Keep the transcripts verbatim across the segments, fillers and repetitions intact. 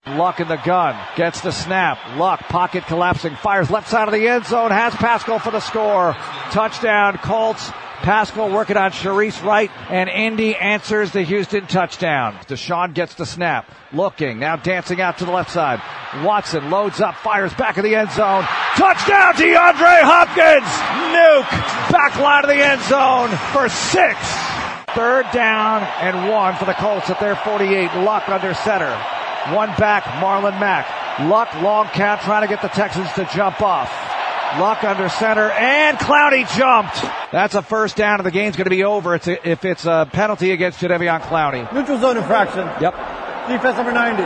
Luck in the gun, gets the snap. Luck, pocket collapsing, fires left side of the end zone, has Pascal for the score. Touchdown, Colts. Pascal working on Sharice Wright, and Indy answers the Houston touchdown. Deshaun gets the snap, looking, now dancing out to the left side. Watson loads up, fires back in the end zone. Touchdown, DeAndre Hopkins! Nuke! Back line of the end zone for six. Third down and one for the Colts at their forty-eight. Luck under center. One back, Marlon Mack. Luck, long count, trying to get the Texans to jump off. Luck under center, and Clowney jumped. That's a first down, and the game's going to be over it's a, if it's a penalty against Jadeveon Clowney. Neutral zone infraction. Yep. Defense number ninety.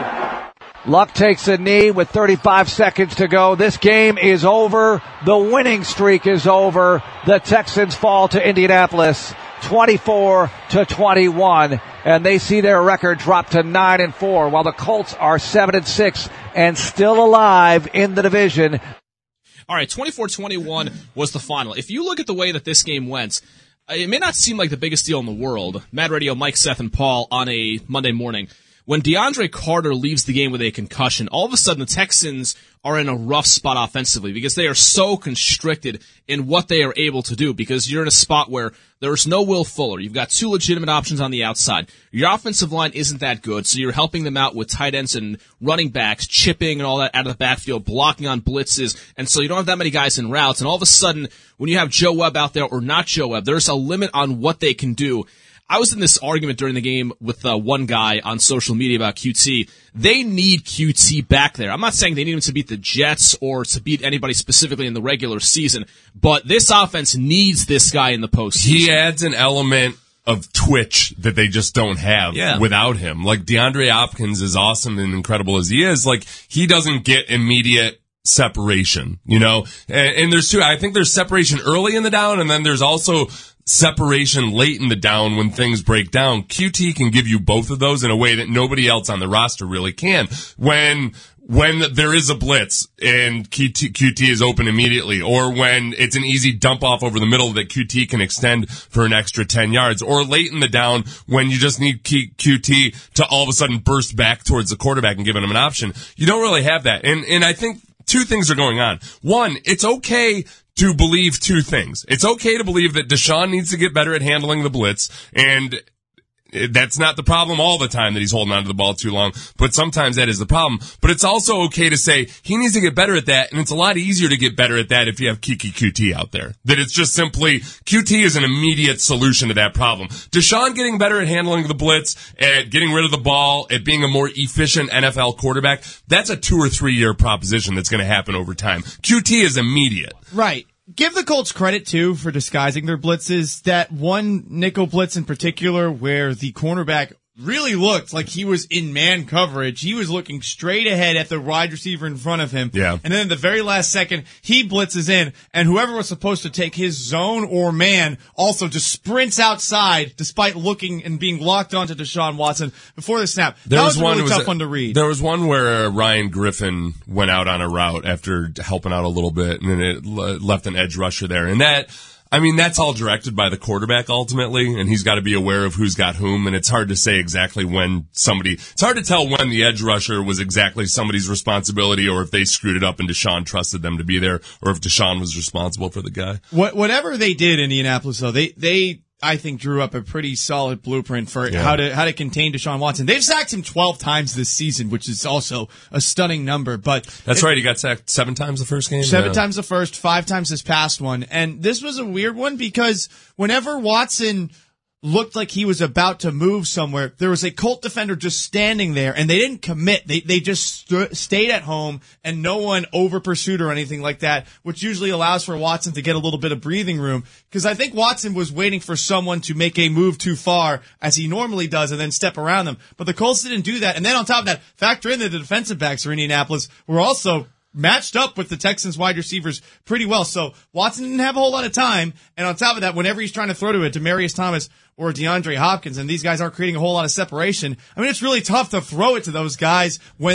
Luck takes a knee with thirty-five seconds to go. This game is over. The winning streak is over. The Texans fall to Indianapolis twenty-four to twenty-one, and they see their record drop to nine and four, while the Colts are seven and six and still alive in the division. All right, twenty-four twenty-one was the final. If you look at the way that this game went, it may not seem like the biggest deal in the world. Mad Radio, Mike, Seth, and Paul on a Monday morning. When DeAndre Carter leaves the game with a concussion, all of a sudden the Texans are in a rough spot offensively because they are so constricted in what they are able to do, because you're in a spot where there's no Will Fuller. You've got two legitimate options on the outside. Your offensive line isn't that good, so you're helping them out with tight ends and running backs, chipping and all that out of the backfield, blocking on blitzes, and so you don't have that many guys in routes. And all of a sudden, when you have Joe Webb out there or not Joe Webb, there's a limit on what they can do. I was in this argument during the game with uh, one guy on social media about Q T. They need Q T back there. I'm not saying they need him to beat the Jets or to beat anybody specifically in the regular season, but this offense needs this guy in the postseason. He adds an element of twitch that they just don't have yeah. without him. Like, DeAndre Hopkins, as awesome and incredible as he is, like, he doesn't get immediate separation, you know? And, and there's two, I think there's separation early in the down, and then there's also separation late in the down when things break down. Q T can give you both of those in a way that nobody else on the roster really can. When when there is a blitz and Q T, Q T is open immediately, or when it's an easy dump off over the middle that Q T can extend for an extra ten yards, or late in the down when you just need Q T to all of a sudden burst back towards the quarterback and giving him an option. You don't really have that. And and I think two things are going on. One, it's okay to believe two things. It's okay to believe that Deshaun needs to get better at handling the blitz, and that's not the problem all the time that he's holding onto the ball too long, but sometimes that is the problem. But it's also okay to say he needs to get better at that, and it's a lot easier to get better at that if you have Kiki Q T out there. That it's just simply, Q T is an immediate solution to that problem. Deshaun getting better at handling the blitz, at getting rid of the ball, at being a more efficient N F L quarterback, that's a two or three year proposition that's going to happen over time. Q T is immediate. Right. Give the Colts credit, too, for disguising their blitzes. That one nickel blitz in particular where the cornerback really looked like he was in man coverage. He was looking straight ahead at the wide receiver in front of him. Yeah. And then at the very last second, he blitzes in, and whoever was supposed to take his zone or man also just sprints outside despite looking and being locked onto Deshaun Watson before the snap. There that was, was a one, really was tough a, one to read. There was one where uh, Ryan Griffin went out on a route after helping out a little bit, and then it l- left an edge rusher there. And that... I mean, that's all directed by the quarterback ultimately, and he's got to be aware of who's got whom, and it's hard to say exactly when somebody, it's hard to tell when the edge rusher was exactly somebody's responsibility, or if they screwed it up and Deshaun trusted them to be there, or if Deshaun was responsible for the guy. What, whatever they did in Indianapolis, though, they, they, I think, drew up a pretty solid blueprint for yeah. how to how to contain Deshaun Watson. They've sacked him twelve times this season, which is also a stunning number. But that's it, right. He got sacked seven times the first game. Seven yeah. times the first, five times this past one. And this was a weird one because whenever Watson looked like he was about to move somewhere, there was a Colt defender just standing there, and they didn't commit. They they just st- stayed at home, and no one over pursued or anything like that, which usually allows for Watson to get a little bit of breathing room. Because I think Watson was waiting for someone to make a move too far, as he normally does, and then step around them. But the Colts didn't do that. And then on top of that, factor in that the defensive backs for Indianapolis were also matched up with the Texans wide receivers pretty well. So Watson didn't have a whole lot of time. And on top of that, whenever he's trying to throw to it, Demaryius Thomas or DeAndre Hopkins, and these guys aren't creating a whole lot of separation, I mean, it's really tough to throw it to those guys when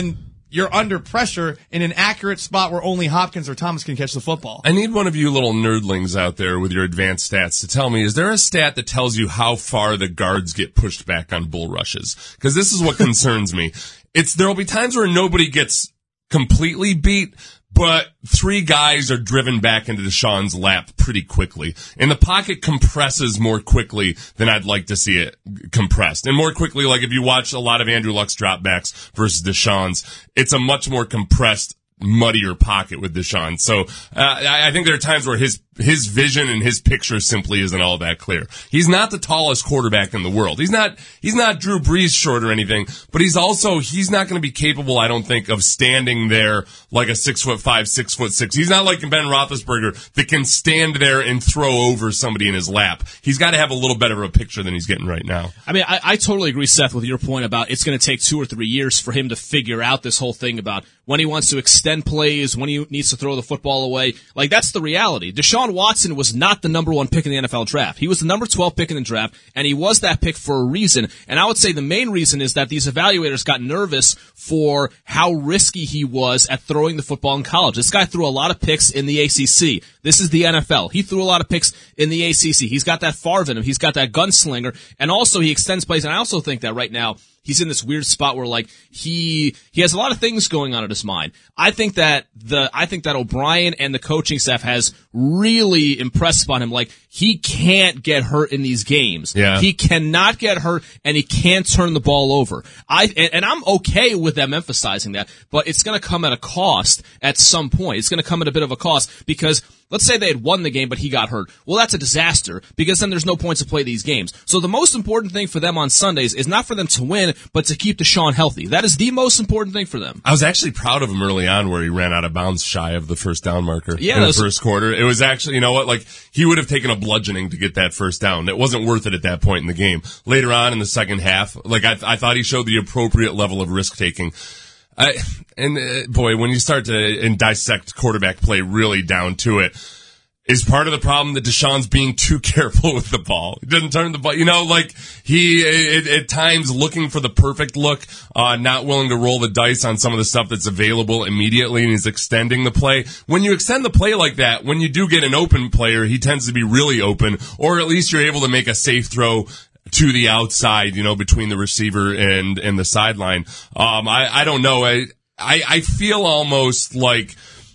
you're under pressure in an accurate spot where only Hopkins or Thomas can catch the football. I need one of you little nerdlings out there with your advanced stats to tell me, is there a stat that tells you how far the guards get pushed back on bull rushes? Because this is what concerns me. It's, there'll be times where nobody gets completely beat, but three guys are driven back into Deshaun's lap pretty quickly. And the pocket compresses more quickly than I'd like to see it compressed. And more quickly, like if you watch a lot of Andrew Luck's dropbacks versus Deshaun's, it's a much more compressed, muddier pocket with Deshaun. So uh, I, I think there are times where his his vision and his picture simply isn't all that clear. He's not the tallest quarterback in the world. He's not he's not Drew Brees short or anything, but he's also he's not going to be capable, I don't think, of standing there like a six foot five, six foot six. He's not like Ben Roethlisberger that can stand there and throw over somebody in his lap. He's got to have a little better of a picture than he's getting right now. I mean, I, I totally agree, Seth, with your point about it's going to take two or three years for him to figure out this whole thing about when he wants to extend plays, when he needs to throw the football away. Like, that's the reality. Deshaun Watson was not the number one pick in the N F L draft. He was the number twelve pick in the draft, and he was that pick for a reason. And I would say the main reason is that these evaluators got nervous for how risky he was at throwing the football in college. This guy threw a lot of picks in the A C C. This is the N F L. He threw a lot of picks in the A C C. He's got that Favre in him. He's got that gunslinger, and also he extends plays. And I also think that right now, he's in this weird spot where, like, he he has a lot of things going on in his mind. I think that the I think that O'Brien and the coaching staff has really impressed upon him. Like, he can't get hurt in these games. Yeah. He cannot get hurt, and he can't turn the ball over. I and, and I'm okay with them emphasizing that, but it's going to come at a cost at some point. It's going to come at a bit of a cost because let's say they had won the game, but he got hurt. Well, that's a disaster because then there's no point to play these games. So the most important thing for them on Sundays is not for them to win, but to keep Deshaun healthy. That is the most important thing for them. I was actually proud of him early on where he ran out of bounds shy of the first down marker yeah, in the was, first quarter. It was actually, you know what, like, he would have taken a bludgeoning to get that first down. It wasn't worth it at that point in the game. Later on in the second half, like, I, I thought he showed the appropriate level of risk-taking. I, and, uh, boy, when you start to and dissect quarterback play really down to it, is part of the problem that Deshaun's being too careful with the ball. He doesn't turn the ball, you know, like he, it, at times looking for the perfect look, uh, not willing to roll the dice on some of the stuff that's available immediately, and he's extending the play. When you extend the play like that, when you do get an open player, he tends to be really open, or at least you're able to make a safe throw to the outside, you know, between the receiver and, and the sideline. Um, I, I don't know. I, I, I feel almost like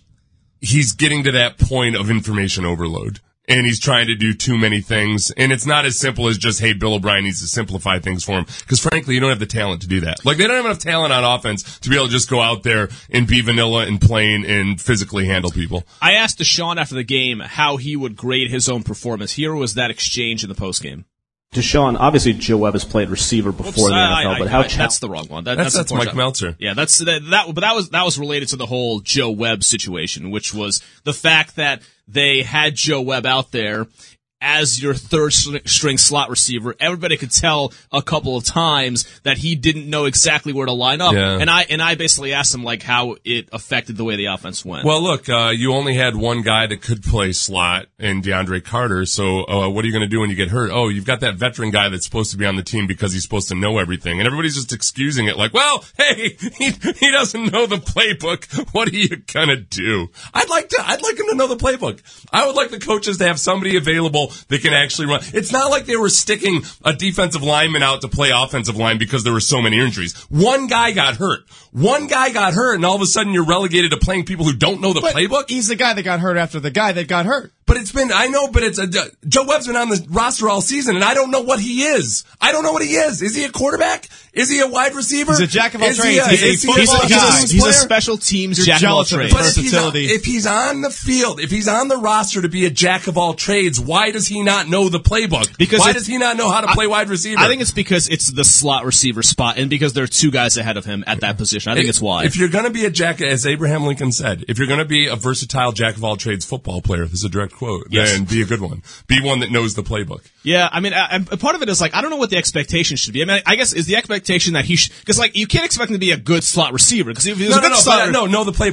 he's getting to that point of information overload, and he's trying to do too many things, and it's not as simple as just, hey, Bill O'Brien needs to simplify things for him, because frankly, you don't have the talent to do that. Like, they don't have enough talent on offense to be able to just go out there and be vanilla and plain and physically handle people. I asked Deshaun after the game how he would grade his own performance. Here was that exchange in the postgame. Deshaun, obviously Joe Webb has played receiver before Oops, the N F L, I, I, but how I, cha- that's the wrong one. That, that's that's, that's Mike Meltzer. Yeah, that's that, that. But that was that was related to the whole Joe Webb situation, which was the fact that they had Joe Webb out there as your third string slot receiver. Everybody could tell a couple of times that he didn't know exactly where to line up. Yeah. And I and I basically asked him like how it affected the way the offense went. Well, look, uh, you only had one guy that could play slot in DeAndre Carter, so uh, what are you going to do when you get hurt? Oh, you've got that veteran guy that's supposed to be on the team because he's supposed to know everything. And everybody's just excusing it like, well, hey, he, he doesn't know the playbook. What are you going to do? I'd like to, I'd like him to know the playbook. I would like the coaches to have somebody available that can actually run. It's not like they were sticking a defensive lineman out to play offensive line because there were so many injuries. One guy got hurt. One guy got hurt, and all of a sudden you're relegated to playing people who don't know the But playbook. He's the guy that got hurt after the guy that got hurt. But it's been, I know, but it's a, Joe Webb's been on the roster all season, and I don't know what he is. I don't know what he is. Is he a quarterback? Is he a wide receiver? He's a jack of all is trades. He a, He's is a he football he's, guy. he's, he's a special teams You're jack of all jealous of his trades. But if he's, on, versatility. if he's on the field, if he's on the roster to be a jack of all trades, why does he not know the playbook? Because why it- does he not know how to play I, wide receiver? I think it's because it's the slot receiver spot, and because there are two guys ahead of him at that position. I think if, it's why. If you're going to be a jack, as Abraham Lincoln said, if you're going to be a versatile jack of all trades football player, this is a direct quote, Yes. then be a good one. Be one that knows the playbook. Yeah, I mean, I, I, part of it is like I don't know what the expectation should be. I mean, I guess is the expectation that he should because like you can't expect him to be a good slot receiver because if he was No, a no, good no, slot, but, no, know the playbook.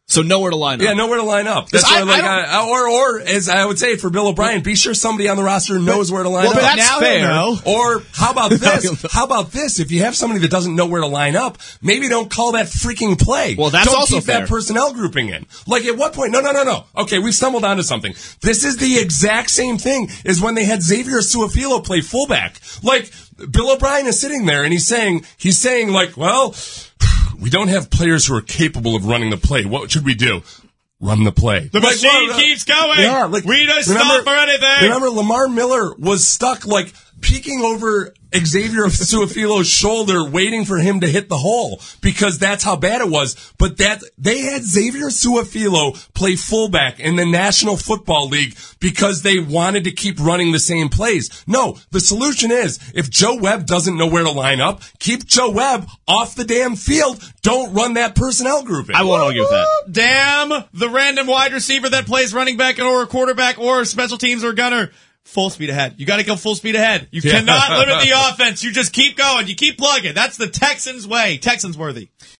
So nowhere to line up. Yeah, nowhere to line up. That's I- why, like, I I or or as I would say for Bill O'Brien, be sure somebody on the roster knows where to line well, up. but that's now fair. he'll know. Or how about this? How about this? If you have somebody that doesn't know where to line up, maybe don't call that freaking play. Well, that's don't also keep fair. that personnel grouping in. Like at what point? No, no, no, no. Okay, we've stumbled onto something. This is the exact same thing as when they had Xavier Su'a-Filo play fullback. Like Bill O'Brien is sitting there and he's saying, he's saying like, well, we don't have players who are capable of running the play. What should we do? Run the play. The Like, machine well, uh, keeps going. Yeah, like, we don't remember- stop for anything. Remember, Lamar Miller was stuck, like, peeking over Xavier Su'a-Filo's shoulder, waiting for him to hit the hole, because that's how bad it was. But that, they had Xavier Su'a-Filo play fullback in the National Football League because they wanted to keep running the same plays. No, the solution is, if Joe Webb doesn't know where to line up, keep Joe Webb off the damn field. Don't run that personnel grouping. I won't argue with that. Damn the random wide receiver that plays running back or a quarterback or special teams or gunner. Full speed ahead. You got to go full speed ahead. You Yeah. cannot limit the offense. You just keep going. You keep plugging. That's the Texans way. Texans worthy.